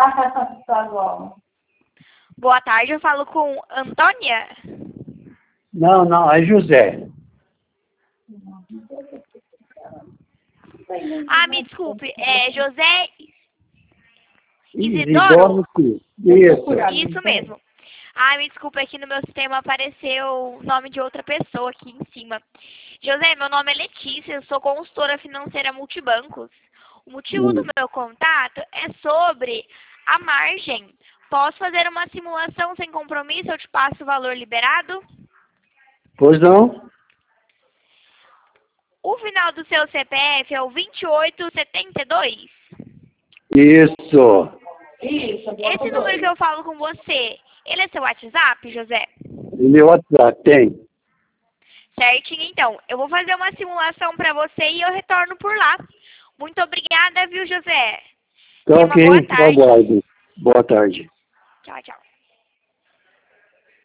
Tá bom. Boa tarde, eu falo com Antônia. Não, é José. Ah, me desculpe, é José Isidoro. Isidoro? Isso. Isso mesmo. Ah, me desculpe, aqui no meu sistema apareceu o nome de outra pessoa aqui em cima. José, meu nome é Letícia, eu sou consultora financeira multibancos. O motivo do meu contato é sobre a margem. Posso fazer uma simulação sem compromisso? Eu te passo o valor liberado? Pois não? O final do seu CPF é o 2872? Isso. Esse número que eu falo com você, ele é seu WhatsApp, José? Meu WhatsApp tem. Certinho, então. Eu vou fazer uma simulação para você e eu retorno por lá. Muito obrigada, viu, José? Tá Tenha uma ok, boa tarde. aguardo. Boa tarde. Tchau, tchau.